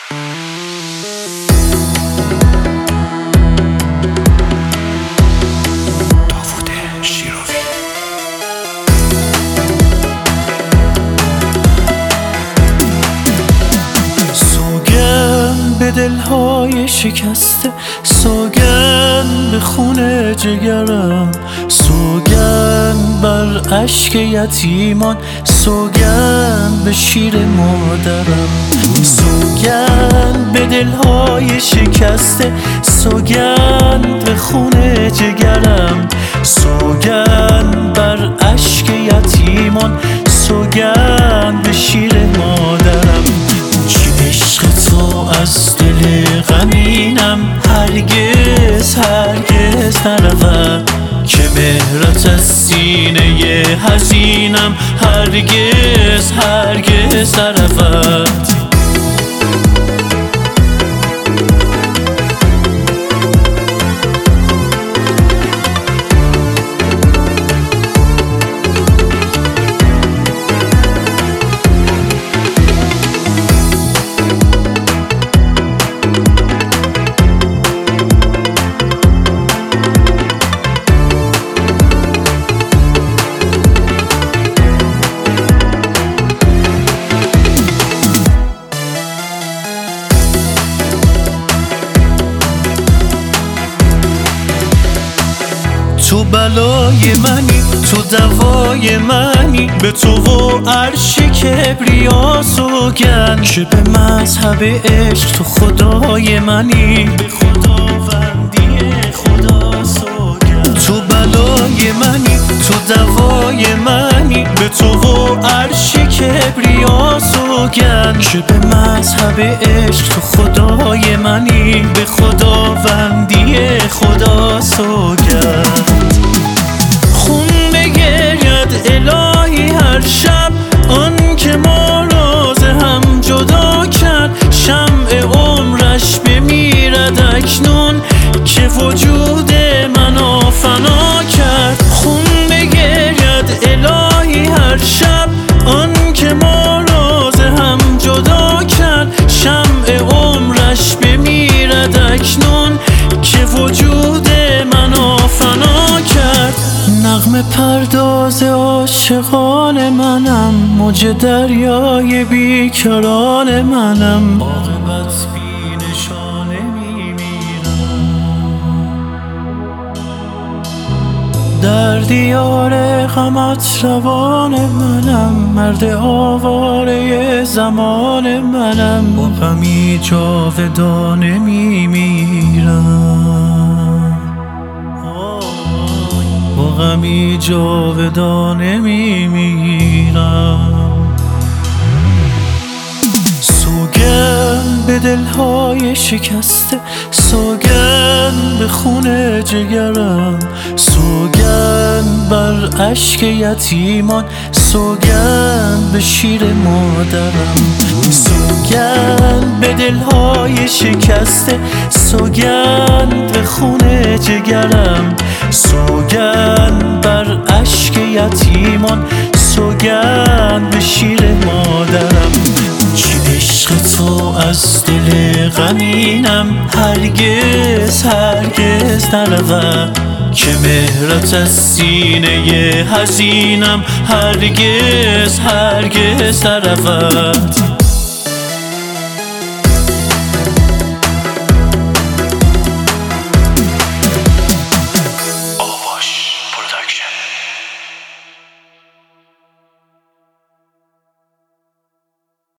به دلهای شکسته، سوگند به خون جگرم، سوگند بر اشک یتیمان، سوگند به شیر مادرم. سوگند به دلهای شکسته، سوگند به خون جگرم، سوگند بر اشک یتیمان، سوگند به شیر مادرم. عشق تو از دل غمینم هرگز هرگز نرود، که مهرت از سینه حزینم هرگز هرگز نرود. تو بلای منی، تو دوای منی، به تو و عرش کبریا سوگند، که به مذهب عشق تو خدای منی، به خداوندی خدا سوگند. تو بلای منی، تو دوای منی، به تو و عرش کبریا سوگند، که به مذهب عشق تو خدای منی، به خداوندی خدا سوگند. خون بگرید الهی هر شب، آن که ما راز هم جدا کرد، شمع عمرش بمیرد اکنون که وجود منو فنا کرد. خون بگرید الهی هر شب، آن که ما راز هم جدا کرد، شمع عمرش بمیرد اکنون که وجود منو فنا کرد. نغمه پرداز عاشقان منم، موج دریای بیکران منم، عاقبت بی نشانه میمیرم. در دیار غمت روان منم، مرد آواره زمان منم، با غمی جاودانه میمیرم، با غمی جاودانه میمیرم. سوگند به دلهای شکسته، سوگند به خون جگرم، سوگند بر اشک یتیمان، سوگند به شیر مادرم. سوگند به دلهای شکسته، سوگند به خون جگرم، سوگند بر اشک یتیمان، سوگند به شیر مادرم. که عشق تو از دل غمینم هرگز هرگز نرود، که مهرت از سینه حزینم هرگز هرگز نرود.